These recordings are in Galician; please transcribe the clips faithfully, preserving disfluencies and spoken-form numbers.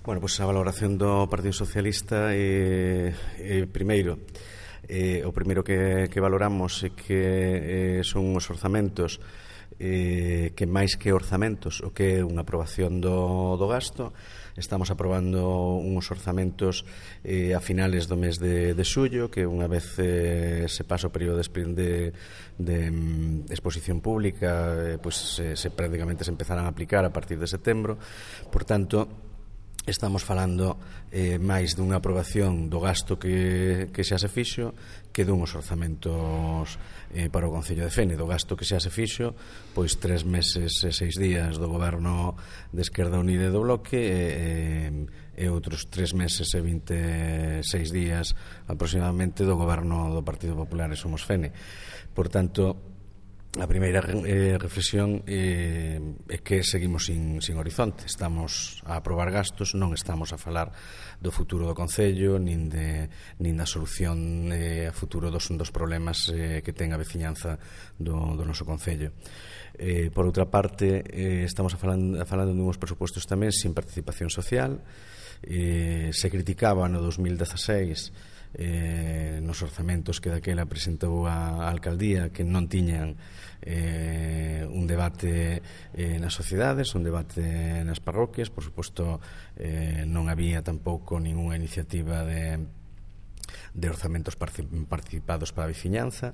Bueno, pois a valoración do Partido Socialista é, é primeiro eh, o primeiro que, que valoramos é que eh, son os orzamentos eh, que máis que orzamentos o que é unha aprobación do, do gasto. Estamos aprobando uns orzamentos eh, a finales do mes de, de xullo, que unha vez eh, se pasa o período de, de, de, de exposición pública, eh, pues, eh, se prácticamente se empezarán a aplicar a partir de setembro. Por tanto, estamos falando eh, máis dunha aprobación do gasto que, que xa se fixo que dunhos orzamentos eh, para o Concello de Fene. Do gasto que xa se fixo, pois tres meses e seis días do goberno de Esquerda Unida e do Bloque e, e outros tres meses e vinte e seis días aproximadamente do goberno do Partido Popular e Somos Fene. Por tanto, a primeira eh, reflexión eh, é que seguimos sin, sin horizonte. Estamos a aprobar gastos, non estamos a falar do futuro do Concello nin, de, nin da solución eh, a futuro dos, dos problemas eh, que ten a veciñanza do, do noso Concello. Eh, por outra parte, eh, estamos a falando, a falando de uns presupostos tamén sin participación social. Eh, se criticaba no dos mil dezaseis Eh, nos orzamentos que daquela presentou a, a alcaldía que non tiñan eh, un debate eh, nas sociedades, un debate nas parroquias. Por suposto, eh, non había tampouco ninguna iniciativa de de orzamentos participados para a veciñanza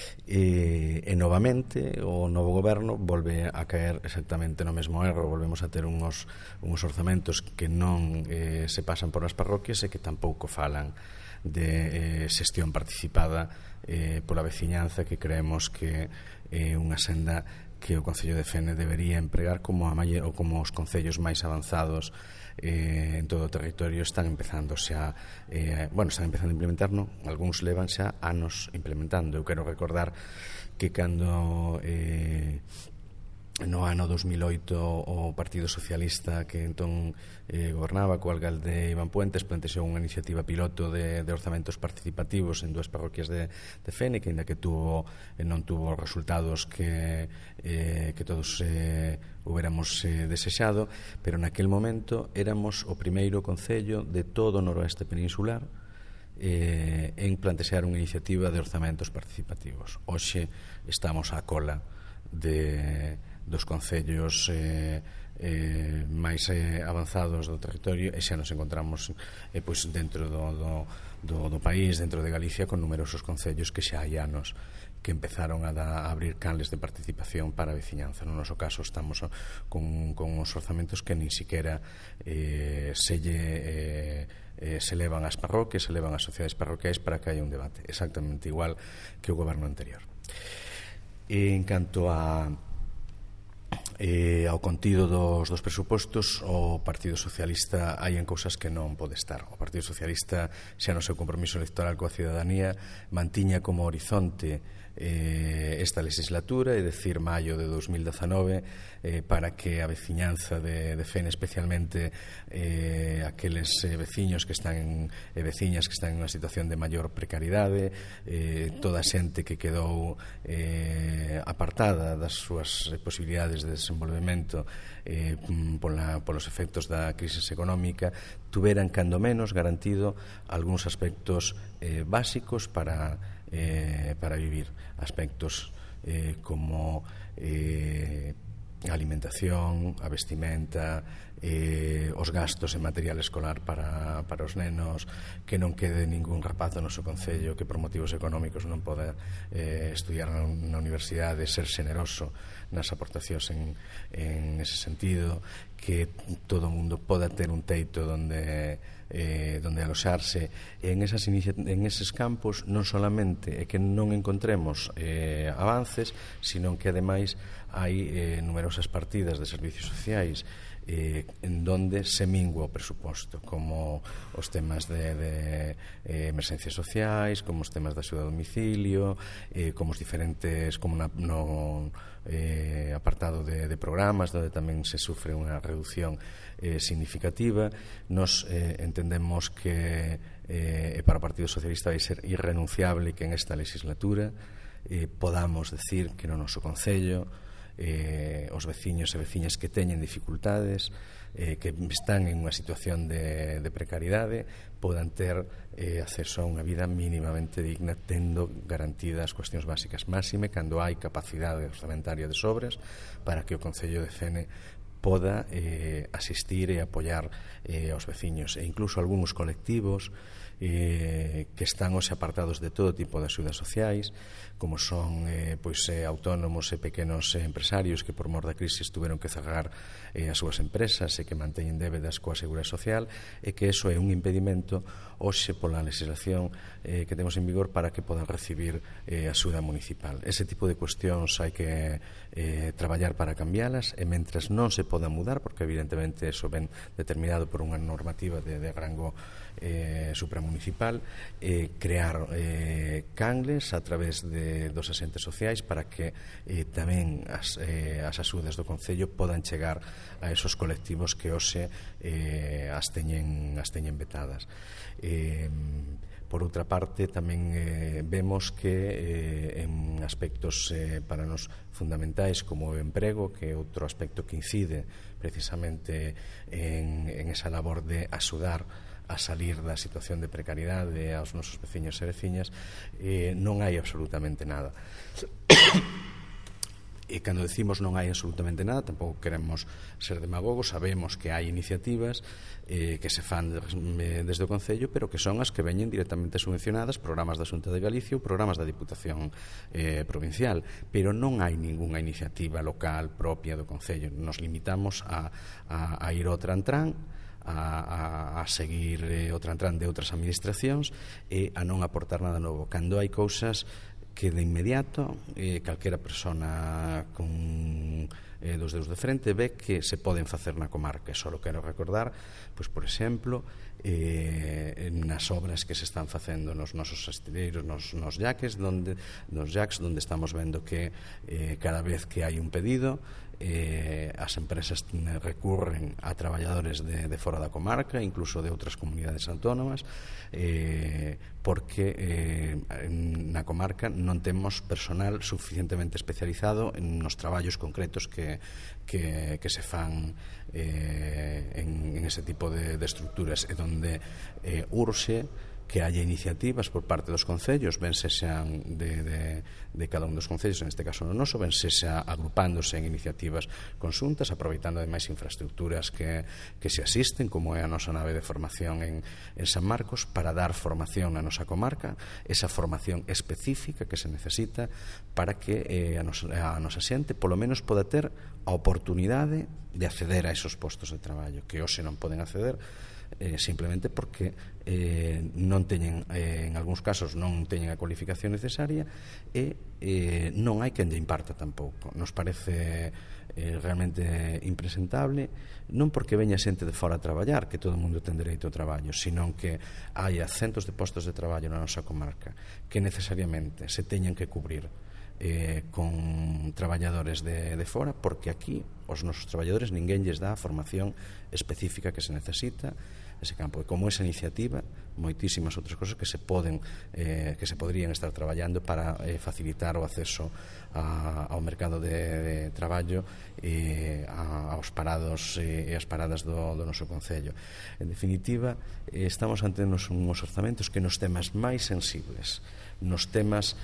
e, e novamente o novo goberno volve a caer exactamente no mesmo erro. Volvemos a ter uns, uns orzamentos que non eh, se pasan por as parroquias e que tampouco falan de eh, xestión participada eh, pola veciñanza, que creemos que é eh, unha senda que o Concello de Fene debería empregar como a maior, ou como os concellos máis avanzados eh, en todo o territorio están empezando xa eh, bueno, están empezando a implementar, non? Algúns levan xa anos implementando. Eu quero recordar que cando eh, no ano dos mil oito o Partido Socialista, que entón eh, gobernaba co alcalde Iván Puentes, plantexou unha iniciativa piloto de, de orzamentos participativos en dúas parroquias de, de Fene, que ainda que tuvo, eh, non tuvo resultados que, eh, que todos eh, hubiéramos eh, desexado, pero naquel momento éramos o primeiro concello de todo o noroeste peninsular eh, en plantexar unha iniciativa de orzamentos participativos. Hoxe estamos á cola de dos concellos eh, eh, máis eh, avanzados do territorio e xa nos encontramos eh, pois dentro do, do, do, do país, dentro de Galicia, con numerosos concellos que xa hai anos que empezaron a, da, a abrir canles de participación para a veciñanza. No noso caso estamos con, con os orzamentos que nin siquiera eh, se lle eh, eh, se levan as parroquias, se levan as sociedades parroquiais para que haya un debate exactamente igual que o goberno anterior. E en canto a Eh, ao contido dos, dos presupostos, o Partido Socialista hai en cousas que non pode estar. O Partido Socialista xa no seu compromiso electoral coa cidadanía mantiña como horizonte eh, esta legislatura, é dicir, maio de dos mil dezanove, eh, para que a veciñanza de, de Fene, especialmente eh, aqueles eh, veciños que están en, e veciñas que están en unha situación de maior precariedade, eh, toda a xente que quedou eh, apartada das súas posibilidades de desenvolvemento eh, pola, polos efectos da crise económica, tuveran cando menos garantido algúns aspectos eh, básicos para Eh, para vivir, aspectos eh, como eh, a alimentación, a vestimenta, eh, os gastos en material escolar para, para os nenos, que non quede ningún rapaz do noso concello que por motivos económicos non poda eh, estudiar na, na universidade, ser generoso nas aportacións en, en ese sentido, que todo o mundo poda ter un teito donde Eh, donde aloxarse. En, esas en eses campos non solamente é que non encontremos eh, avances, sino que ademais hai eh, numerosas partidas de servicios sociais eh, en donde se mingua o presuposto, como os temas de, de eh, emerxencias sociais, como os temas da axuda a domicilio, eh, como os diferentes, como na, no eh, apartado de, de programas, onde tamén se sufre unha reducción eh, significativa. Nos eh, entendemos que eh, para o Partido Socialista vai ser irrenunciable que en esta legislatura eh, podamos decir que no noso concello eh, os veciños e veciñas que teñen dificultades, eh, que están en unha situación de, de precariedade, podan ter eh, acceso a unha vida mínimamente digna, tendo garantidas as cuestións básicas, máxime cando hai capacidade orzamentaria de sobras para que o Concello de Fene poda eh, asistir e apoiar eh, aos veciños, e incluso algúns colectivos eh, que están hoxe apartados de todo tipo de axudas sociais, como son eh, pois, eh, autónomos e pequenos eh, empresarios que por mor da crise tuveron que cerrar eh, as súas empresas e que manteñen débedas coa Seguridade Social, e que eso é un impedimento hoxe pola legislación eh, que temos en vigor para que podan recibir eh, axuda municipal. Ese tipo de cuestións hai que eh, traballar para cambialas, e mentres non se podan mudar, porque evidentemente eso ven determinado por unha normativa de, de rango eh, supramunicipal, eh, crear eh, cangles a través de, dos asentes sociais para que eh, tamén as, eh, as axudas do Concello podan chegar a esos colectivos que hoxe eh, as, teñen, as teñen vetadas. Eh, Por outra parte, tamén eh, vemos que eh, en aspectos eh, para nos fundamentais como o emprego, que é outro aspecto que incide precisamente en, en esa labor de axudar a salir da situación de precariedade aos nosos veciños e veciñas, eh, non hai absolutamente nada. E cando decimos non hai absolutamente nada, tampouco queremos ser demagogos, sabemos que hai iniciativas eh, que se fan desde o Concello, pero que son as que veñen directamente subvencionadas, programas da Xunta de Galicia ou programas da Diputación eh, Provincial, pero non hai ningunha iniciativa local propia do Concello. Nos limitamos a, a, a ir ao trantrán, A, a, a seguir eh, o trantrán de outras administracións e a non aportar nada novo. Cando hai cousas que de inmediato eh, calquera persona con eh, dos dedos de frente ve que se poden facer na comarca. Só quero recordar, pois, por exemplo, eh, nas obras que se están facendo nos nosos astilleros, nos, nos yaques, donde, nos yaques, donde estamos vendo que eh, cada vez que hai un pedido, Eh, as empresas recurren a traballadores de, de fora da comarca, incluso de outras comunidades autónomas, eh, porque eh, na comarca non temos personal suficientemente especializado nos traballos concretos que, que, que se fan eh, en, en ese tipo de, de estructuras, e donde eh, urxe que haya iniciativas por parte dos concellos, ben se sean de, de, de cada un dos concellos, en este caso no noso, ben se xa agrupándose en iniciativas conxuntas, aproveitando ademais infraestructuras que, que se asisten, como é a nosa nave de formación en, en San Marcos, para dar formación na nosa comarca, esa formación específica que se necesita para que eh, a, nosa, a nosa xente polo menos poda ter a oportunidade de acceder a esos postos de traballo que hoxe non poden acceder, Eh, simplemente porque eh, non teñen, eh, en algúns casos non teñen a cualificación necesaria, e eh, non hai quen lle imparta tampouco. Nos parece eh, realmente impresentable, non porque veña xente de fora a traballar, que todo o mundo ten dereito ao traballo, sino que hai centos de postos de traballo na nosa comarca que necesariamente se teñen que cubrir Eh, con traballadores de, de fora, porque aquí os nosos traballadores ninguén lles dá a formación específica que se necesita ese campo. E como esa iniciativa, moitísimas outras cosas que se poden eh, que se podrían estar traballando para eh, facilitar o acceso a, ao mercado de, de traballo e a, aos parados e, e as paradas do, do noso Concello. En definitiva, eh, estamos ante uns, uns orzamentos que nos temas máis sensibles, nos temas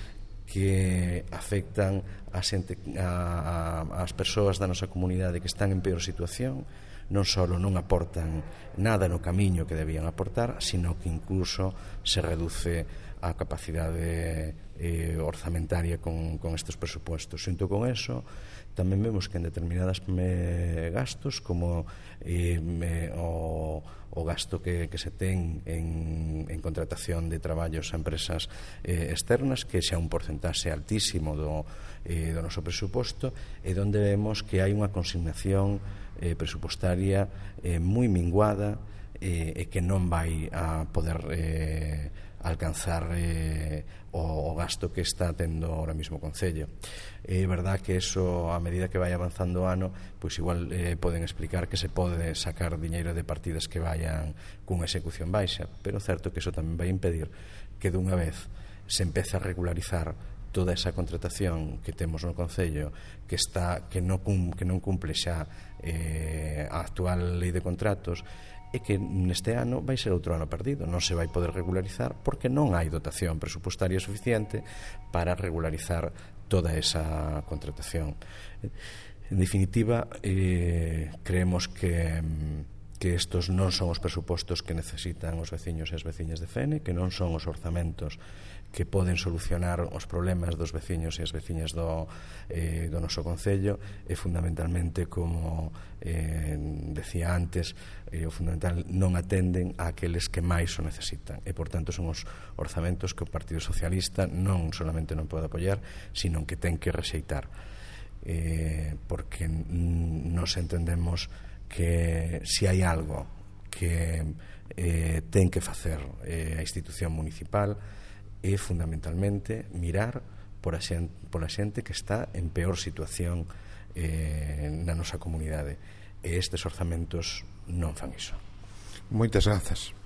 que afectan a xente, a, a, as persoas da nosa comunidade que están en peor situación, non só non aportan nada no camiño que debían aportar, sino que incluso se reduce a capacidade eh, orzamentaria con, con estes presupuestos. Xunto con eso, tamén vemos que en determinadas me, gastos, como eh, me, o, o gasto que, que se ten en, en contratación de traballos a empresas eh, externas, que xa un porcentaxe altísimo do, eh, do noso presuposto, e donde vemos que hai unha consignación eh, presupostaria eh, moi minguada, eh, e que non vai a poder eh, alcanzar eh, o, o gasto que está tendo ahora mismo o Concello. É verdad que eso, a medida que vai avanzando o ano, pois igual eh, poden explicar que se pode sacar diñeiro de partidas que vayan cunha execución baixa, pero certo que eso tamén vai impedir que dunha vez se empece a regularizar toda esa contratación que temos no Concello que está que non, que non cumple xa eh, a actual lei de contratos, e que neste ano vai ser outro ano perdido, non se vai poder regularizar porque non hai dotación presupuestaria suficiente para regularizar toda esa contratación. En definitiva, eh, creemos que que estos non son os presupostos que necesitan os veciños e as veciñas de Fene, que non son os orzamentos que poden solucionar os problemas dos veciños e as veciñas do, eh, do noso Concello, e fundamentalmente, como eh, decía antes, eh, o fundamental non atenden a aqueles que máis o necesitan, e por tanto son os orzamentos que o Partido Socialista non solamente non pode apoiar, sino que ten que rexeitar, eh, porque nos entendemos que se hai algo que eh, ten que facer eh, a institución municipal é fundamentalmente mirar por a xente, por a xente que está en peor situación eh, na nosa comunidade, e estes orzamentos non fan iso. Moitas grazas.